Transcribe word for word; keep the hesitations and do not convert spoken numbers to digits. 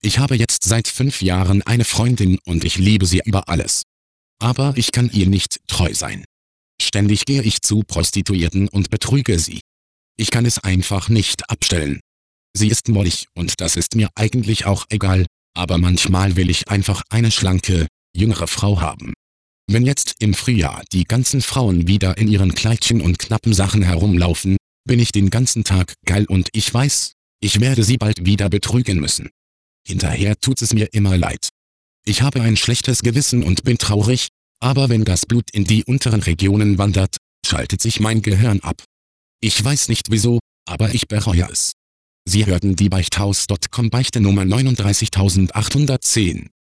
Ich habe jetzt seit fünf Jahren eine Freundin und ich liebe sie über alles. Aber ich kann ihr nicht treu sein. Ständig gehe ich zu Prostituierten und betrüge sie. Ich kann es einfach nicht abstellen. Sie ist mollig und das ist mir eigentlich auch egal, aber manchmal will ich einfach eine schlanke, jüngere Frau haben. Wenn jetzt im Frühjahr die ganzen Frauen wieder in ihren Kleidchen und knappen Sachen herumlaufen, bin ich den ganzen Tag geil und ich weiß, ich werde sie bald wieder betrügen müssen. Hinterher tut es mir immer leid. Ich habe ein schlechtes Gewissen und bin traurig, aber wenn das Blut in die unteren Regionen wandert, schaltet sich mein Gehirn ab. Ich weiß nicht wieso, aber ich bereue es. Sie hörten die Beichthaus Punkt com Beichte Nummer neununddreißigtausendachthundertzehn.